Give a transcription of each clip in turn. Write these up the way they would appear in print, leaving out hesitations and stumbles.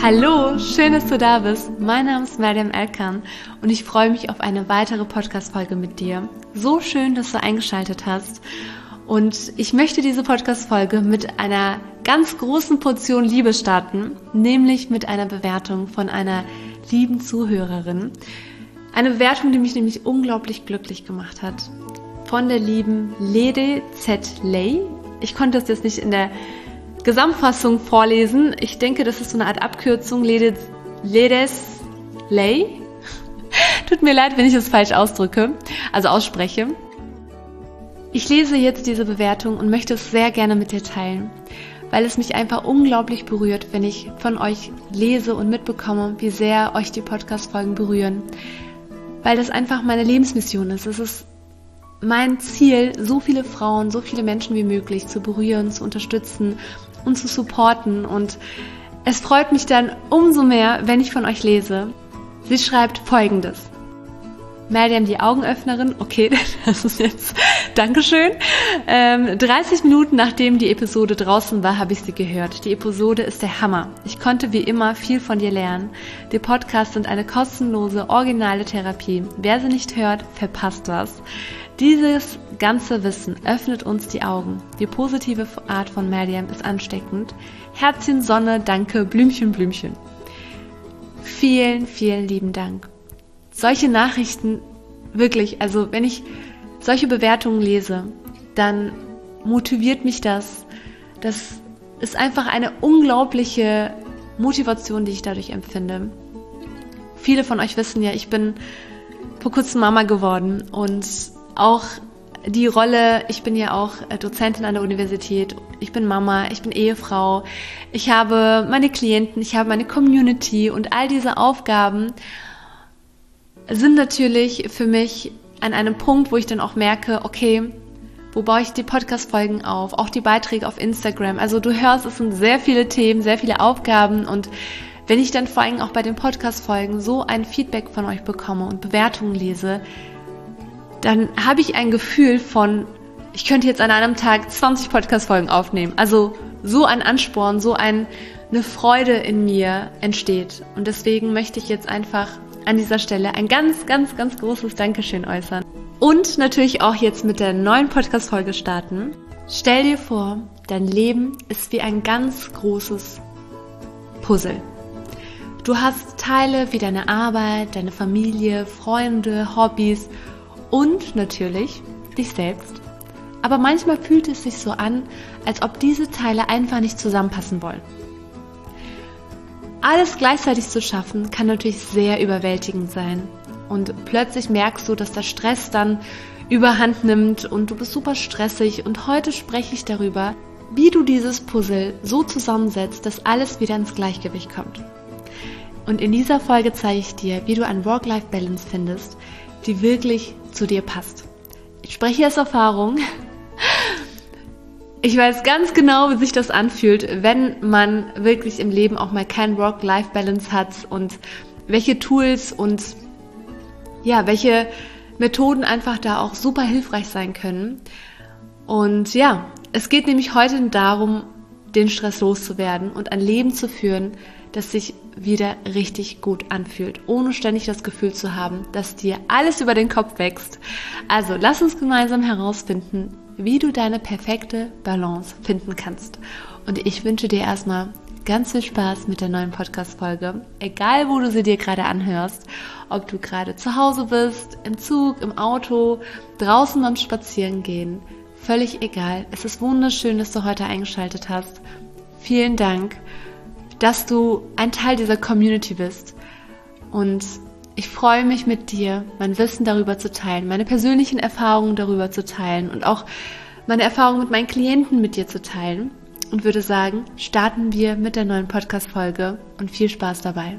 Hallo, schön, dass du da bist. Mein Name ist Mariam Erkan und ich freue mich auf eine weitere Podcast-Folge mit dir. So schön, dass du eingeschaltet hast. Und ich möchte diese Podcast-Folge mit einer ganz großen Portion Liebe starten, nämlich mit einer Bewertung von einer lieben Zuhörerin. Eine Bewertung, die mich nämlich unglaublich glücklich gemacht hat. Von der lieben Lede Z. Ley. Ich konnte das jetzt nicht in der Gesamtfassung vorlesen. Ich denke, das ist so eine Art Abkürzung. Ledes Ley. Tut mir leid, wenn ich es falsch ausspreche. Ich lese jetzt diese Bewertung und möchte es sehr gerne mit dir teilen, weil es mich einfach unglaublich berührt, wenn ich von euch lese und mitbekomme, wie sehr euch die Podcast-Folgen berühren. Weil das einfach meine Lebensmission ist. Es ist mein Ziel, so viele Frauen, so viele Menschen wie möglich zu berühren, zu unterstützen und zu supporten. Und es freut mich dann umso mehr, wenn ich von euch lese. Sie schreibt Folgendes. Mariam, die Augenöffnerin, okay, das ist jetzt, Dankeschön. 30 Minuten nachdem die Episode draußen war, habe ich sie gehört. Die Episode ist der Hammer. Ich konnte wie immer viel von dir lernen. Die Podcasts sind eine kostenlose, originale Therapie. Wer sie nicht hört, verpasst was. Dieses ganze Wissen öffnet uns die Augen. Die positive Art von Mariam ist ansteckend. Herzchen, Sonne, danke, Blümchen, Blümchen. Vielen, vielen lieben Dank. Solche Nachrichten, wirklich, also wenn ich solche Bewertungen lese, dann motiviert mich das. Das ist einfach eine unglaubliche Motivation, die ich dadurch empfinde. Viele von euch wissen ja, ich bin vor kurzem Mama geworden und auch die Rolle, ich bin ja auch Dozentin an der Universität, ich bin Mama, ich bin Ehefrau, ich habe meine Klienten, ich habe meine Community und all diese Aufgaben sind natürlich für mich an einem Punkt, wo ich dann auch merke, okay, wo baue ich die Podcast-Folgen auf, auch die Beiträge auf Instagram. Also du hörst, es sind sehr viele Themen, sehr viele Aufgaben und wenn ich dann vor allem auch bei den Podcast-Folgen so ein Feedback von euch bekomme und Bewertungen lese, dann habe ich ein Gefühl von, ich könnte jetzt an einem Tag 20 Podcast-Folgen aufnehmen. Also so ein Ansporn, so eine Freude in mir entsteht. Und deswegen möchte ich jetzt einfach an dieser Stelle ein ganz, ganz, ganz großes Dankeschön äußern. Und natürlich auch jetzt mit der neuen Podcast-Folge starten. Stell dir vor, dein Leben ist wie ein ganz großes Puzzle. Du hast Teile wie deine Arbeit, deine Familie, Freunde, Hobbys und natürlich dich selbst. Aber manchmal fühlt es sich so an, als ob diese Teile einfach nicht zusammenpassen wollen. Alles gleichzeitig zu schaffen, kann natürlich sehr überwältigend sein. Und plötzlich merkst du, dass der Stress dann überhand nimmt und du bist super stressig. Und heute spreche ich darüber, wie du dieses Puzzle so zusammensetzt, dass alles wieder ins Gleichgewicht kommt. Und in dieser Folge zeige ich dir, wie du eine Work-Life-Balance findest, die wirklich zu dir passt. Ich spreche aus Erfahrung. Ich weiß ganz genau, wie sich das anfühlt, wenn man wirklich im Leben auch mal kein Work-Life-Balance hat und welche Tools und ja, welche Methoden einfach da auch super hilfreich sein können. Und ja, es geht nämlich heute darum, den Stress loszuwerden und ein Leben zu führen, das sich wieder richtig gut anfühlt, ohne ständig das Gefühl zu haben, dass dir alles über den Kopf wächst. Also lass uns gemeinsam herausfinden, wie du deine perfekte Balance finden kannst. Und ich wünsche dir erstmal ganz viel Spaß mit der neuen Podcast-Folge. Egal, wo du sie dir gerade anhörst, ob du gerade zu Hause bist, im Zug, im Auto, draußen beim Spazierengehen, völlig egal. Es ist wunderschön, dass du heute eingeschaltet hast. Vielen Dank, dass du ein Teil dieser Community bist. Und ich freue mich mit dir, mein Wissen darüber zu teilen, meine persönlichen Erfahrungen darüber zu teilen und auch meine Erfahrungen mit meinen Klienten mit dir zu teilen. Und würde sagen, starten wir mit der neuen Podcast-Folge und viel Spaß dabei.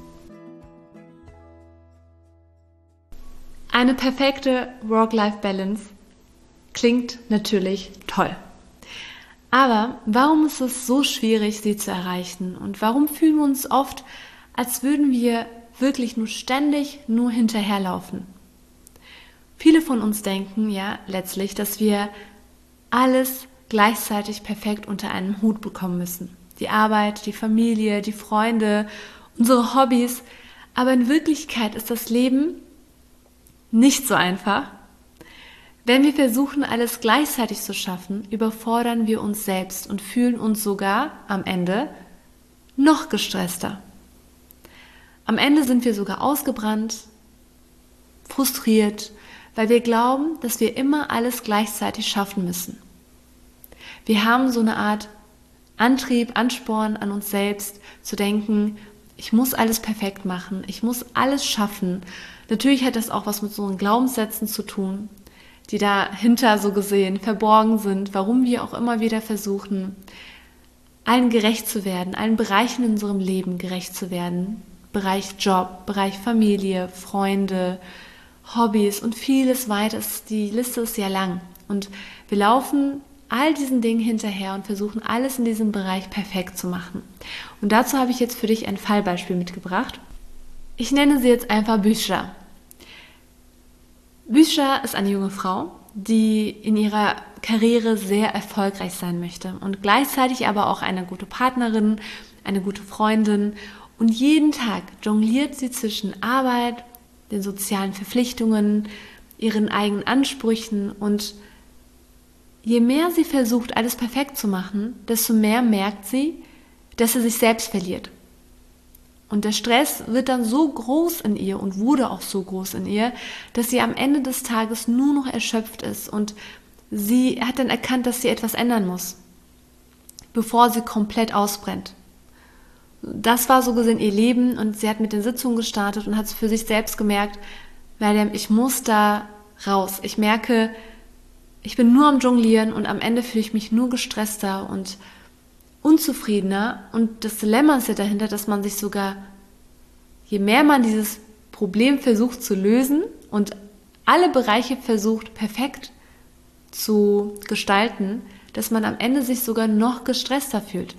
Eine perfekte Work-Life-Balance klingt natürlich toll. Aber warum ist es so schwierig, sie zu erreichen? Und warum fühlen wir uns oft, als würden wir wirklich ständig nur hinterherlaufen? Viele von uns denken ja letztlich, dass wir alles gleichzeitig perfekt unter einen Hut bekommen müssen. die Arbeit, die Familie, die Freunde, unsere Hobbys. Aber in Wirklichkeit ist das Leben nicht so einfach. Wenn wir versuchen, alles gleichzeitig zu schaffen, überfordern wir uns selbst und fühlen uns sogar am Ende noch gestresster. Am Ende sind wir sogar ausgebrannt, frustriert, weil wir glauben, dass wir immer alles gleichzeitig schaffen müssen. Wir haben so eine Art Antrieb, Ansporn an uns selbst, zu denken, ich muss alles perfekt machen, ich muss alles schaffen. Natürlich hat das auch was mit so einen Glaubenssätzen zu tun, die dahinter so gesehen verborgen sind, warum wir auch immer wieder versuchen, allen gerecht zu werden, allen Bereichen in unserem Leben gerecht zu werden. Bereich Job, Bereich Familie, Freunde, Hobbys und vieles weiteres. Die Liste ist ja lang. Und wir laufen all diesen Dingen hinterher und versuchen alles in diesem Bereich perfekt zu machen. Und dazu habe ich jetzt für dich ein Fallbeispiel mitgebracht. Ich nenne sie jetzt einfach Büşra. Büşra ist eine junge Frau, die in ihrer Karriere sehr erfolgreich sein möchte und gleichzeitig aber auch eine gute Partnerin, eine gute Freundin. Und jeden Tag jongliert sie zwischen Arbeit, den sozialen Verpflichtungen, ihren eigenen Ansprüchen, und je mehr sie versucht, alles perfekt zu machen, desto mehr merkt sie, dass sie sich selbst verliert. Und der Stress wird dann so groß in ihr und wurde auch so groß in ihr, dass sie am Ende des Tages nur noch erschöpft ist, und sie hat dann erkannt, dass sie etwas ändern muss, bevor sie komplett ausbrennt. Das war so gesehen ihr Leben, und sie hat mit den Sitzungen gestartet und hat für sich selbst gemerkt, Meriam, ich muss da raus. Ich merke, ich bin nur am Jonglieren und am Ende fühle ich mich nur gestresster und unzufriedener. Und das Dilemma ist ja dahinter, dass man sich sogar, je mehr man dieses Problem versucht zu lösen und alle Bereiche versucht perfekt zu gestalten, dass man am Ende sich sogar noch gestresster fühlt.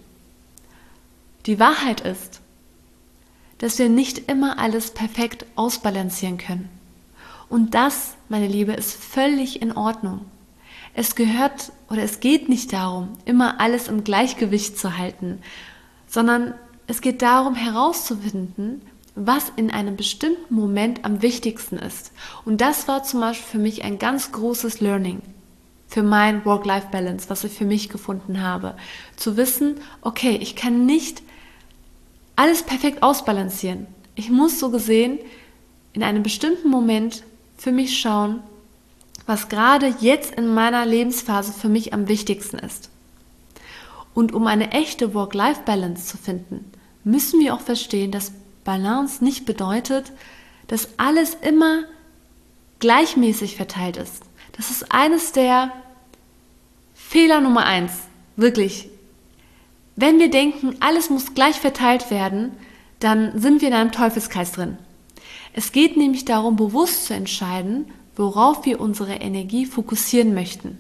Die Wahrheit ist, dass wir nicht immer alles perfekt ausbalancieren können. Und das, meine Liebe, ist völlig in Ordnung. Es geht nicht darum, immer alles im Gleichgewicht zu halten, sondern es geht darum, herauszufinden, was in einem bestimmten Moment am wichtigsten ist. Und das war zum Beispiel für mich ein ganz großes Learning für mein Work-Life-Balance, was ich für mich gefunden habe. Zu wissen, okay, ich kann nicht alles perfekt ausbalancieren. Ich muss so gesehen in einem bestimmten Moment für mich schauen, was gerade jetzt in meiner Lebensphase für mich am wichtigsten ist. Und um eine echte Work-Life-Balance zu finden, müssen wir auch verstehen, dass Balance nicht bedeutet, dass alles immer gleichmäßig verteilt ist. Das ist eines der Fehler Nummer 1, wirklich. Wenn wir denken, alles muss gleich verteilt werden, dann sind wir in einem Teufelskreis drin. Es geht nämlich darum, bewusst zu entscheiden, worauf wir unsere Energie fokussieren möchten.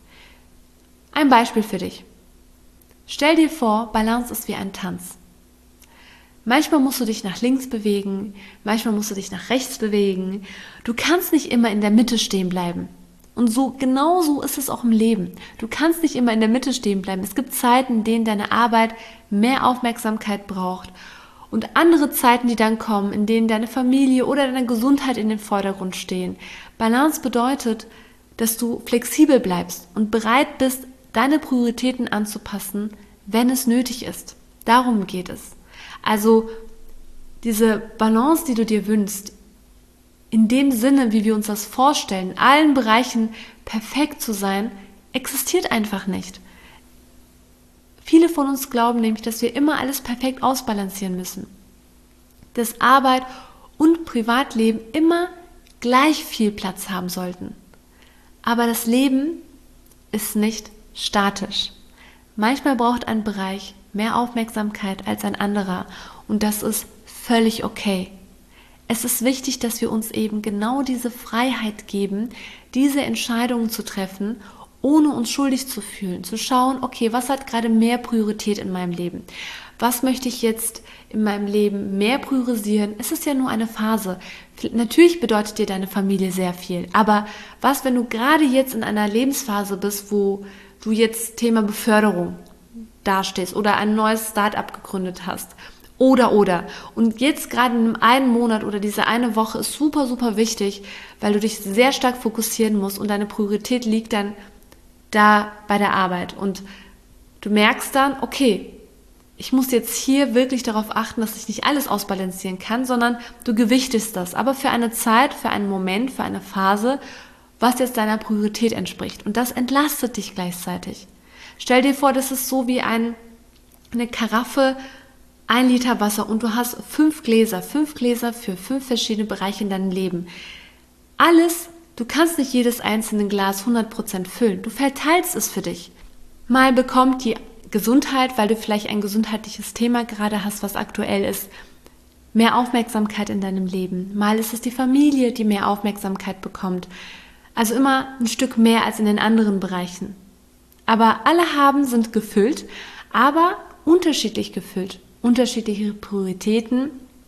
Ein Beispiel für dich. Stell dir vor, Balance ist wie ein Tanz. Manchmal musst du dich nach links bewegen, manchmal musst du dich nach rechts bewegen. Du kannst nicht immer in der Mitte stehen bleiben. Und genau so ist es auch im Leben. Du kannst nicht immer in der Mitte stehen bleiben. Es gibt Zeiten, in denen deine Arbeit mehr Aufmerksamkeit braucht und andere Zeiten, die dann kommen, in denen deine Familie oder deine Gesundheit in den Vordergrund stehen. Balance bedeutet, dass du flexibel bleibst und bereit bist, deine Prioritäten anzupassen, wenn es nötig ist. Darum geht es. Also diese Balance, die du dir wünschst, in dem Sinne, wie wir uns das vorstellen, in allen Bereichen perfekt zu sein, existiert einfach nicht. Viele von uns glauben nämlich, dass wir immer alles perfekt ausbalancieren müssen. Dass Arbeit und Privatleben immer gleich viel Platz haben sollten. Aber das Leben ist nicht statisch. Manchmal braucht ein Bereich mehr Aufmerksamkeit als ein anderer, und das ist völlig okay. Es ist wichtig, dass wir uns eben genau diese Freiheit geben, diese Entscheidungen zu treffen, ohne uns schuldig zu fühlen, zu schauen, okay, was hat gerade mehr Priorität in meinem Leben? Was möchte ich jetzt in meinem Leben mehr priorisieren? Es ist ja nur eine Phase. Natürlich bedeutet dir deine Familie sehr viel, aber was, wenn du gerade jetzt in einer Lebensphase bist, wo du jetzt Thema Beförderung, dastehst oder ein neues Start-up gegründet hast. Oder. Und jetzt gerade in einem Monat oder diese eine Woche ist super, super wichtig, weil du dich sehr stark fokussieren musst und deine Priorität liegt dann da bei der Arbeit. Und du merkst dann, okay, ich muss jetzt hier wirklich darauf achten, dass ich nicht alles ausbalancieren kann, sondern du gewichtest das, aber für eine Zeit, für einen Moment, für eine Phase, was jetzt deiner Priorität entspricht. Und das entlastet dich gleichzeitig. Stell dir vor, das ist so wie eine Karaffe, 1 Liter Wasser und du hast 5 Gläser für 5 verschiedene Bereiche in deinem Leben. Alles, du kannst nicht jedes einzelne Glas 100% füllen. Du verteilst es für dich. Mal bekommt die Gesundheit, weil du vielleicht ein gesundheitliches Thema gerade hast, was aktuell ist, mehr Aufmerksamkeit in deinem Leben. Mal ist es die Familie, die mehr Aufmerksamkeit bekommt. Also immer ein Stück mehr als in den anderen Bereichen. Aber alle sind gefüllt, aber unterschiedlich gefüllt. Unterschiedliche Prioritäten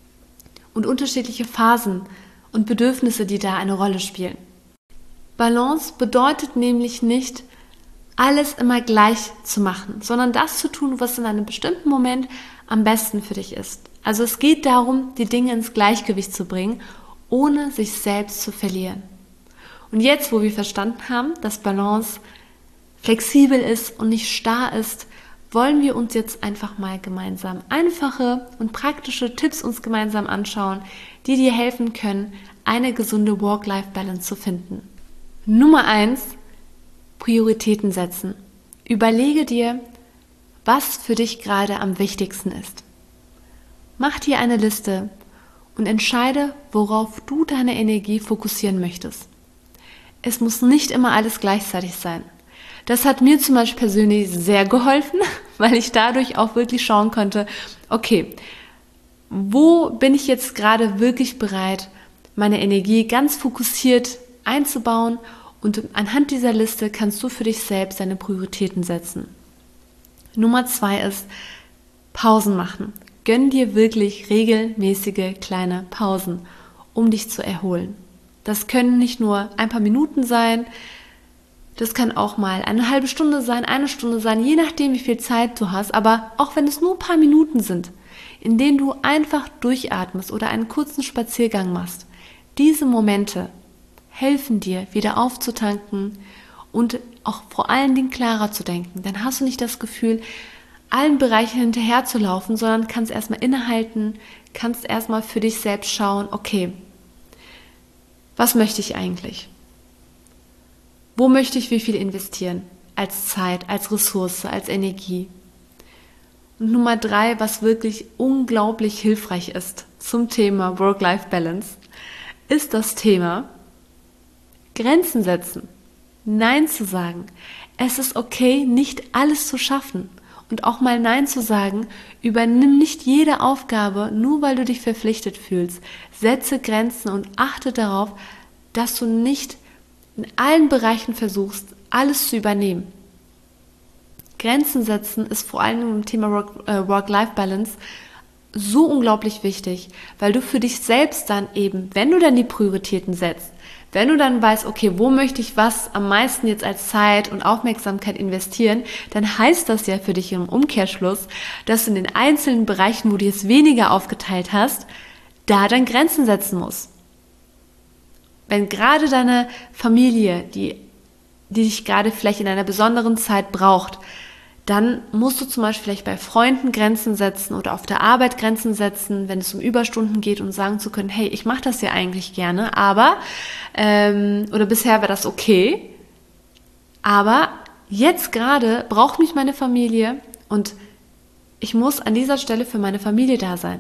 und unterschiedliche Phasen und Bedürfnisse, die da eine Rolle spielen. Balance bedeutet nämlich nicht, alles immer gleich zu machen, sondern das zu tun, was in einem bestimmten Moment am besten für dich ist. Also es geht darum, die Dinge ins Gleichgewicht zu bringen, ohne sich selbst zu verlieren. Und jetzt, wo wir verstanden haben, dass Balance flexibel ist und nicht starr ist, wollen wir uns jetzt einfach mal gemeinsam einfache und praktische Tipps uns gemeinsam anschauen, die dir helfen können, eine gesunde Work-Life-Balance zu finden. Nummer 1, Prioritäten setzen. Überlege dir, was für dich gerade am wichtigsten ist. Mach dir eine Liste und entscheide, worauf du deine Energie fokussieren möchtest. Es muss nicht immer alles gleichzeitig sein. Das hat mir zum Beispiel persönlich sehr geholfen, weil ich dadurch auch wirklich schauen konnte, okay, wo bin ich jetzt gerade wirklich bereit, meine Energie ganz fokussiert einzubauen, und anhand dieser Liste kannst du für dich selbst deine Prioritäten setzen. Nummer 2 ist Pausen machen. Gönn dir wirklich regelmäßige kleine Pausen, um dich zu erholen. Das können nicht nur ein paar Minuten sein, das kann auch mal eine halbe Stunde sein, 1 Stunde sein, je nachdem, wie viel Zeit du hast. Aber auch wenn es nur ein paar Minuten sind, in denen du einfach durchatmest oder einen kurzen Spaziergang machst, diese Momente helfen dir, wieder aufzutanken und auch vor allen Dingen klarer zu denken. Dann hast du nicht das Gefühl, allen Bereichen hinterher zu laufen, sondern kannst erstmal innehalten, kannst erstmal für dich selbst schauen, okay, was möchte ich eigentlich? Wo möchte ich wie viel investieren? Als Zeit, als Ressource, als Energie. Und Nummer 3, was wirklich unglaublich hilfreich ist zum Thema Work-Life-Balance, ist das Thema Grenzen setzen. Nein zu sagen. Es ist okay, nicht alles zu schaffen. Und auch mal Nein zu sagen, übernimm nicht jede Aufgabe, nur weil du dich verpflichtet fühlst. Setze Grenzen und achte darauf, dass du nicht in allen Bereichen versuchst, alles zu übernehmen. Grenzen setzen ist vor allem im Thema Work-Life-Balance so unglaublich wichtig, weil du für dich selbst dann eben, wenn du dann die Prioritäten setzt, wenn du dann weißt, okay, wo möchte ich was am meisten jetzt als Zeit und Aufmerksamkeit investieren, dann heißt das ja für dich im Umkehrschluss, dass du in den einzelnen Bereichen, wo du es weniger aufgeteilt hast, da dann Grenzen setzen musst. Wenn gerade deine Familie, die dich gerade vielleicht in einer besonderen Zeit braucht, dann musst du zum Beispiel vielleicht bei Freunden Grenzen setzen oder auf der Arbeit Grenzen setzen, wenn es um Überstunden geht und sagen zu können, hey, ich mache das ja eigentlich gerne, aber, oder bisher war das okay, aber jetzt gerade braucht mich meine Familie und ich muss an dieser Stelle für meine Familie da sein.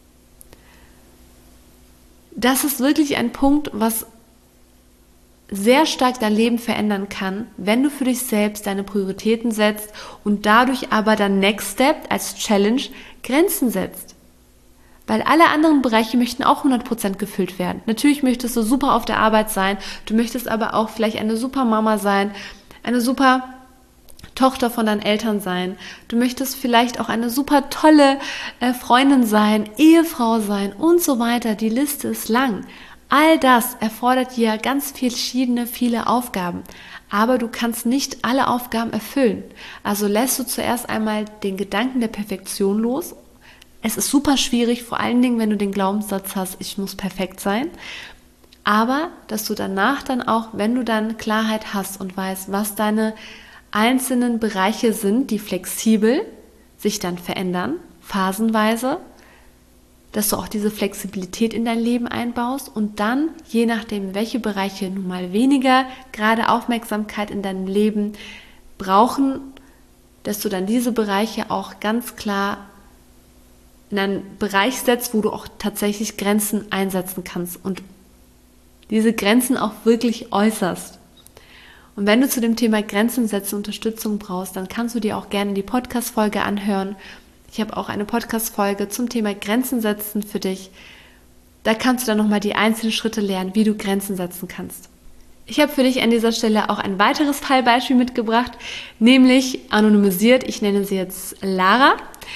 Das ist wirklich ein Punkt, was sehr stark dein Leben verändern kann, wenn du für dich selbst deine Prioritäten setzt und dadurch aber dann Next Step als Challenge Grenzen setzt. Weil alle anderen Bereiche möchten auch 100% gefüllt werden. Natürlich möchtest du super auf der Arbeit sein, du möchtest aber auch vielleicht eine super Mama sein, eine super Tochter von deinen Eltern sein. Du möchtest vielleicht auch eine super tolle Freundin sein, Ehefrau sein und so weiter. Die Liste ist lang. All das erfordert ja ganz viele Aufgaben. aber du kannst nicht alle Aufgaben erfüllen. Also lässt du zuerst einmal den Gedanken der Perfektion los. Es ist super schwierig, vor allen Dingen, wenn du den Glaubenssatz hast, ich muss perfekt sein. Aber, dass du danach dann auch, wenn du dann Klarheit hast und weißt, was deine einzelnen Bereiche sind, die flexibel sich dann verändern, phasenweise, dass du auch diese Flexibilität in dein Leben einbaust und dann, je nachdem, welche Bereiche nun mal weniger gerade Aufmerksamkeit in deinem Leben brauchen, dass du dann diese Bereiche auch ganz klar in einen Bereich setzt, wo du auch tatsächlich Grenzen einsetzen kannst und diese Grenzen auch wirklich äußerst. Und wenn du zu dem Thema Grenzen setzen Unterstützung brauchst, dann kannst du dir auch gerne die Podcast-Folge anhören. Ich habe auch eine Podcast-Folge zum Thema Grenzen setzen für dich. Da kannst du dann nochmal die einzelnen Schritte lernen, wie du Grenzen setzen kannst. Ich habe für dich an dieser Stelle auch ein weiteres Fallbeispiel mitgebracht, nämlich anonymisiert. Ich nenne sie jetzt Lara.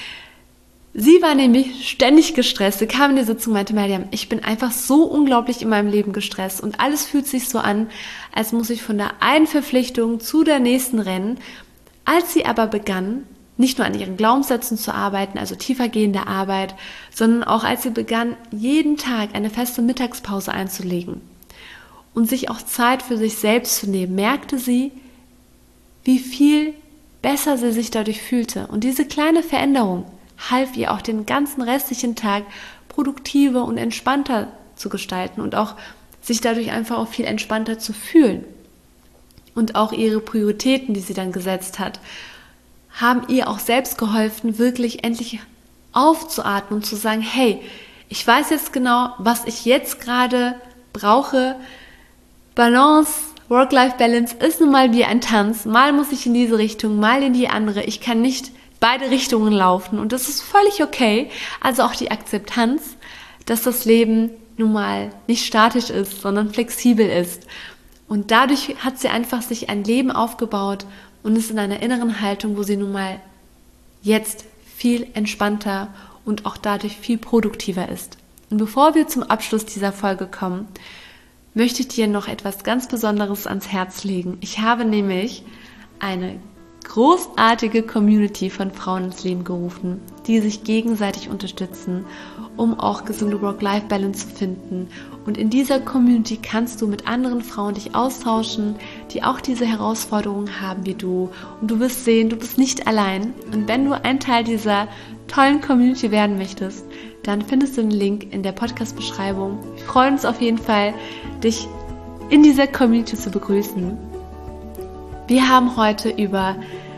Sie war nämlich ständig gestresst. Sie kam in die Sitzung und meinte, Mariam, ich bin einfach so unglaublich in meinem Leben gestresst und alles fühlt sich so an, als muss ich von der einen Verpflichtung zu der nächsten rennen. Als sie aber begann, nicht nur an ihren Glaubenssätzen zu arbeiten, also tiefergehende Arbeit, sondern auch als sie begann, jeden Tag eine feste Mittagspause einzulegen und sich auch Zeit für sich selbst zu nehmen, merkte sie, wie viel besser sie sich dadurch fühlte. Und diese kleine Veränderung half ihr auch den ganzen restlichen Tag produktiver und entspannter zu gestalten und auch sich dadurch einfach auch viel entspannter zu fühlen. Und auch ihre Prioritäten, die sie dann gesetzt hat, haben ihr auch selbst geholfen, wirklich endlich aufzuatmen und zu sagen, hey, ich weiß jetzt genau, was ich jetzt gerade brauche. Balance, Work-Life-Balance ist nun mal wie ein Tanz. Mal muss ich in diese Richtung, mal in die andere. Ich kann nicht beide Richtungen laufen und das ist völlig okay. Also auch die Akzeptanz, dass das Leben nun mal nicht statisch ist, sondern flexibel ist. Und dadurch hat sie einfach sich ein Leben aufgebaut und ist in einer inneren Haltung, wo sie nun mal jetzt viel entspannter und auch dadurch viel produktiver ist. Und bevor wir zum Abschluss dieser Folge kommen, möchte ich dir noch etwas ganz Besonderes ans Herz legen. Ich habe nämlich eine großartige Community von Frauen ins Leben gerufen, die sich gegenseitig unterstützen, um auch gesunde Work-Life-Balance zu finden. Und in dieser Community kannst du mit anderen Frauen dich austauschen, die auch diese Herausforderungen haben wie du. Und du wirst sehen, du bist nicht allein. Und wenn du ein Teil dieser tollen Community werden möchtest, dann findest du den Link in der Podcast-Beschreibung. Wir freuen uns auf jeden Fall, dich in dieser Community zu begrüßen. Wir haben heute über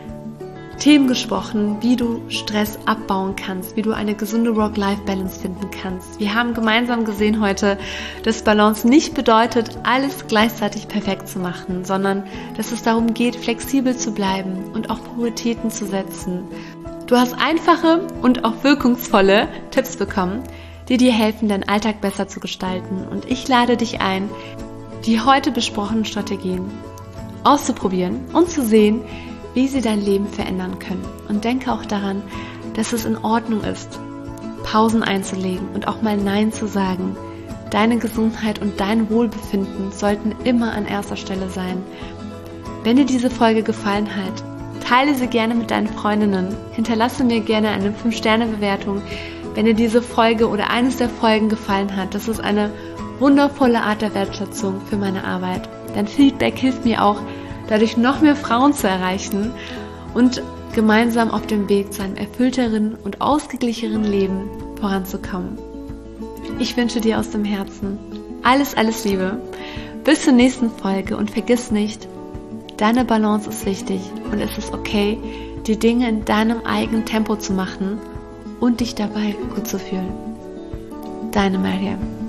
Themen gesprochen, wie du Stress abbauen kannst, wie du eine gesunde Work-Life-Balance finden kannst. Wir haben gemeinsam gesehen heute, dass Balance nicht bedeutet, alles gleichzeitig perfekt zu machen, sondern dass es darum geht, flexibel zu bleiben und auch Prioritäten zu setzen. Du hast einfache und auch wirkungsvolle Tipps bekommen, die dir helfen, deinen Alltag besser zu gestalten. Und ich lade dich ein, die heute besprochenen Strategien auszuprobieren und zu sehen, wie sie dein Leben verändern können. Und denke auch daran, dass es in Ordnung ist, Pausen einzulegen und auch mal Nein zu sagen. Deine Gesundheit und dein Wohlbefinden sollten immer an erster Stelle sein. Wenn dir diese Folge gefallen hat, teile sie gerne mit deinen Freundinnen. Hinterlasse mir gerne eine 5-Sterne-Bewertung, wenn dir diese Folge oder eines der Folgen gefallen hat. Das ist eine wundervolle Art der Wertschätzung für meine Arbeit. Dein Feedback hilft mir auch, dadurch noch mehr Frauen zu erreichen und gemeinsam auf dem Weg zu einem erfüllteren und ausgeglichenen Leben voranzukommen. Ich wünsche dir aus dem Herzen alles, alles Liebe. Bis zur nächsten Folge und vergiss nicht, deine Balance ist wichtig und es ist okay, die Dinge in deinem eigenen Tempo zu machen und dich dabei gut zu fühlen. Deine Mariam.